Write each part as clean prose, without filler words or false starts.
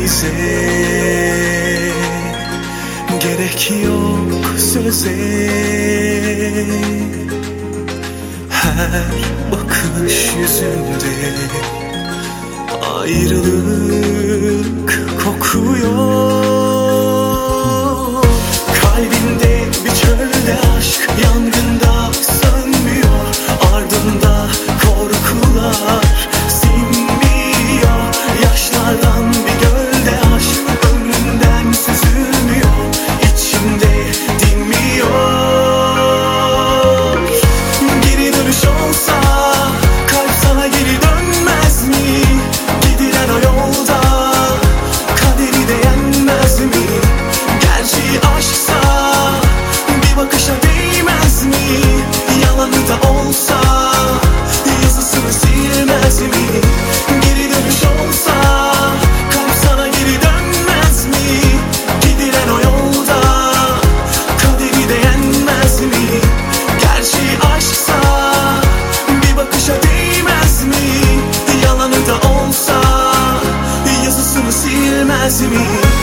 bize gerek yok söze. Her bakış yüzünde ayrılık kokuyor. Kalbinde bir çölde aşk yangında sönmüyor. Ardında korkular sinmiyor. Yaşlardan bir gölde aşk ömründen süzülmüyor. İçimde dinmiyor. Geri dönüş olsa kalp sana geri dönmez mi? Gidilen o yolda kaderi de yenmez mi? Gerçi aşksa bir bakışa değmez mi? Yalanı da olsa yazısını silmez mi? Geri dönüş olsa kalp sana geri dönmez mi? Gidilen o yolda kaderi de yenmez mi? Gerçi aşksa bir bakışa değmez mi? Yalanı da olsa yazısını silmez mi?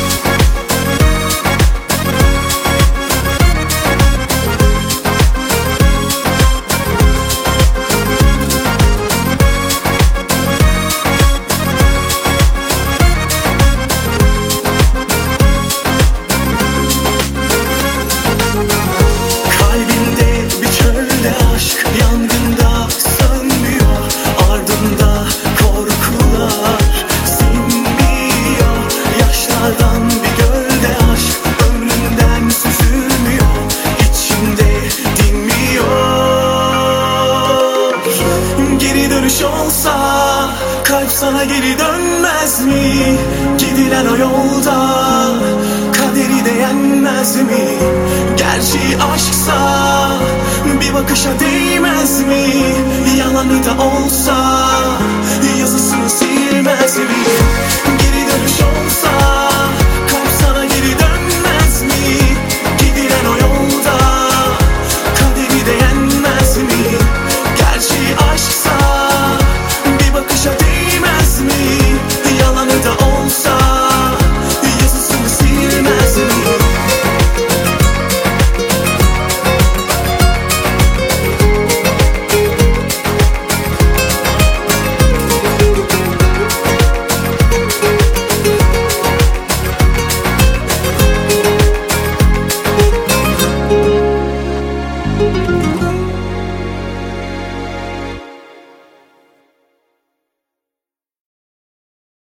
Kalbinde bir çölde aşk yangında sönmüyor. Ardında korkular sinmiyor. Yaşlardan bir gölde aşk ömründen süzülmüyor. İçimde dinmiyor. Geri dönüş olsa kalp sana geri dönmez mi? Gidilen o yolda kaderi de yenmez mi? Gerçi aşksa bir bakışa değmez mi? Yalanı da olsa